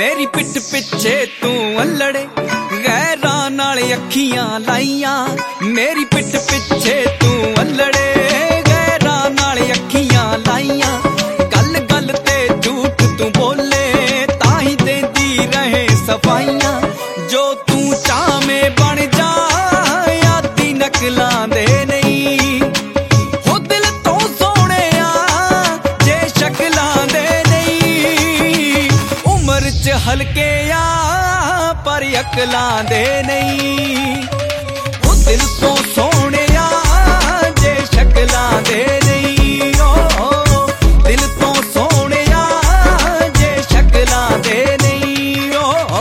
मेरी पिठ पिछे तू अल्लड़े गैरां नाल अखियां लाइयां। मेरी पिठ पिछे तू अल्लड़े गैरां नाल अखियां लाइयां। गल गल ते झूठ तू बोले ताही देंदी रहे सफाइयां। जो तू चामे बन जा यादी नकलां दे नहीं। हो दिल तो सोने जे शक्लां दे नहीं। उम्र च हल्के पर अकलां दे नहीं। वो दिल तो सोने जे शक्लां दे नहीं। ओ दिल तो सोने जे शक्लां दे नहीं। ओ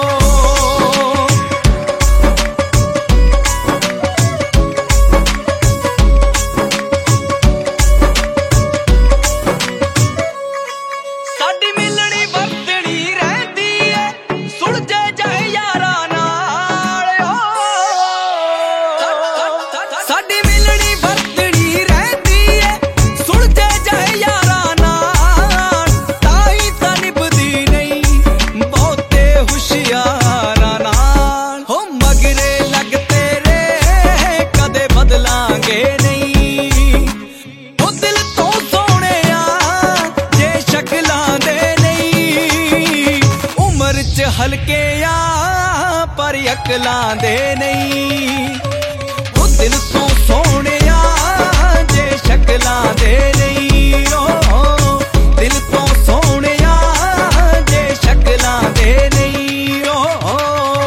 साडी मिलनी वरतनी रहंदी है सुलझे जाए यारां नाल। साडी मिलनी वरतनी रहंदी है सुलझे जाए यारां नाल। ताई तां निभदी नहीं बहुते हुशियारां नाल। हो मगरे लग तेरे कदे बदलांगे नहीं। हो दिल तो सोने जे शक्लां दे नहीं। उम्र च हल्के पर अकलां दे नहीं। वो दिल तो सोने जे शक्लां दे नहीं। ओ दिल तो सोने जे शक्लां दे नहीं। ओ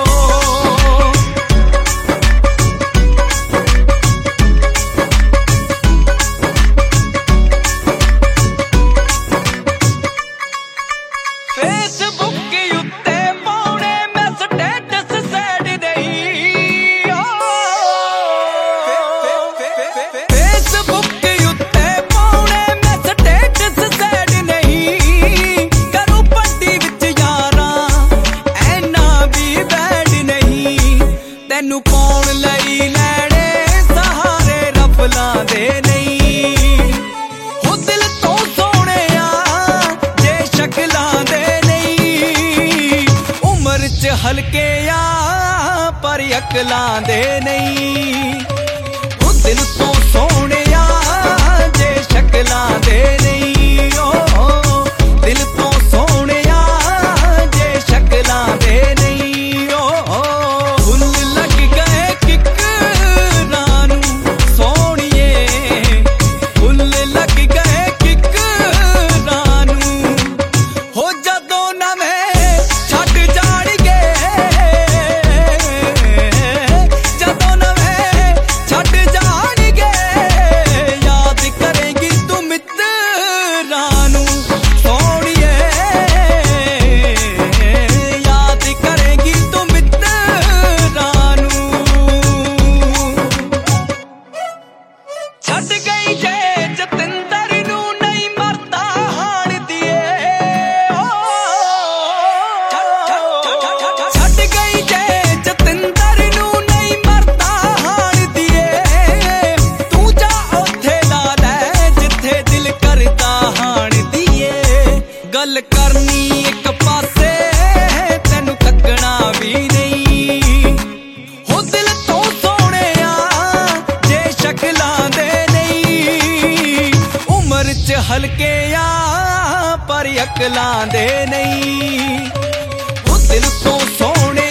फेसबुक उत्ते पाउणे मैं स्टेटस सैड नहीं। फेसबुक उत्ते पाउणे मैं स्टेटस सैड नहीं। करूं पट्टी विच यारां ऐना भी बैड नहीं। तैनू पाउण लई लैणे सहारे रफलां दे नहीं। हो दिल तो सोने जे शक्लां दे नहीं। उम्र च हल्के पर अकलां दे नहीं। वो दिल तो सोने जे शक्लां दे नहीं। ओ दिल तो सोने जे शक्लां दे नहीं। ओ फुल लग गए किकरां नूं सोहणीए। फुल लग गए किकरां नूं। हो जदों नवें छड्ड जाणगे जदों नवें छड्ड जाणगे याद करेंगी तू मित्रां नूं सोहणीए। याद करेंगी तू मित्रां नूं। छड्ड गई जे जतिंदर नूं नहीं मरदा हाण दिए। छड्ड गई जे जतिंदर नूं नहीं मरदा हाण दिए। तू जा उत्थे ला लै जिथे दिल करदा हाण दिए। गल करनी एक पासे तैनू तकना भी नहीं। हो दिल तो सोने जे शक्लां दे नहीं। उम्र च हल्के पर अकलां दे नहीं। वो दिल तो सोने